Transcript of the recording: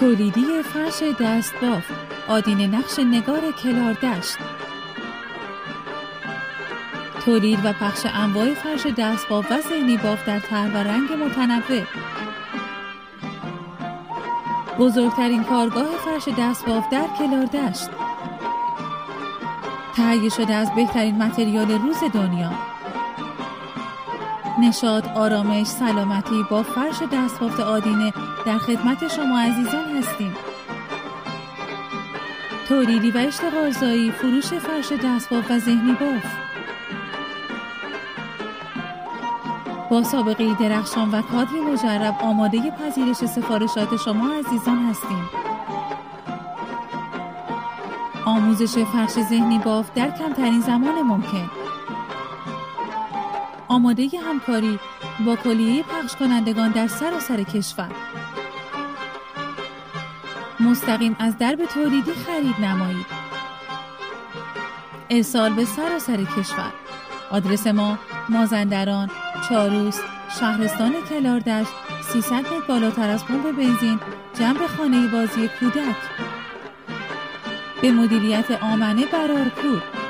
تولیدی فرش دستبافت، آدینه نقش نگار کلاردشت. تولید و پخش انواع فرش دستبافت و ذهنی بافت در طرح و رنگ متنوع. بزرگترین کارگاه فرش دستبافت در کلاردشت. تهیه شده از بهترین متریال روز دنیا. نشاط، آرامش، سلامتی با فرش دستبافت آدینه در خدمت شما عزیزان هستیم. تولیدی و اشتغالزایی، فروش فرش دستبافت و ذهنی بافت. با سابقه درخشان و کادری مجرب آماده پذیرش سفارشات شما عزیزان هستیم. آموزش فرش ذهنی بافت در کمترین زمان ممکن. آماده همکاری با کلیه پخش کنندگان در سراسر کشور. مستقیم از درب تولیدی خرید نمایید. ارسال به سراسر کشور. آدرس ما مازندران، چاروس، شهرستان کلاردشت، 300 متر بالاتر از پمپ بنزین، جنب خانه بازی کودک. به مدیریت آمنه برارپور.